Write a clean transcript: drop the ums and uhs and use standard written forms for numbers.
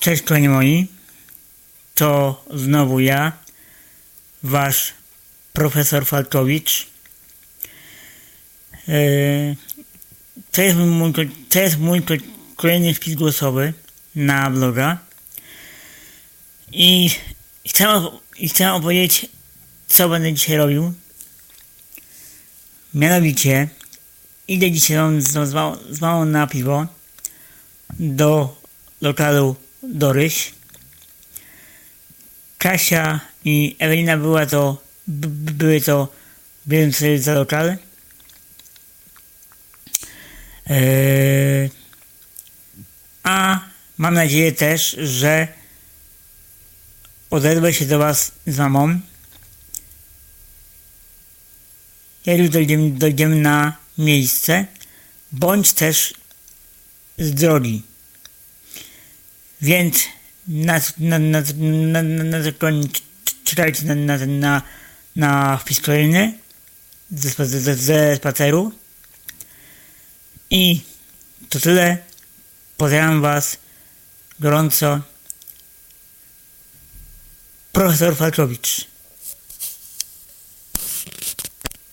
Cześć kochani moi, to znowu ja, wasz profesor Falkowicz. To jest mój kolejny wpis głosowy na bloga i chciałem opowiedzieć, co będę dzisiaj robił. Mianowicie idę dzisiaj z mamą na piwo do lokalu Doryś. Kasia i Ewelina były to biorące za lokal. A mam nadzieję też, że odezwę się do was z mamą, jak już dojdziemy na miejsce, bądź też z drogi. Więc czekajcie na wpis kolejny ze spaceru. I to tyle. Pozdrawiam was gorąco. Profesor Falkowicz.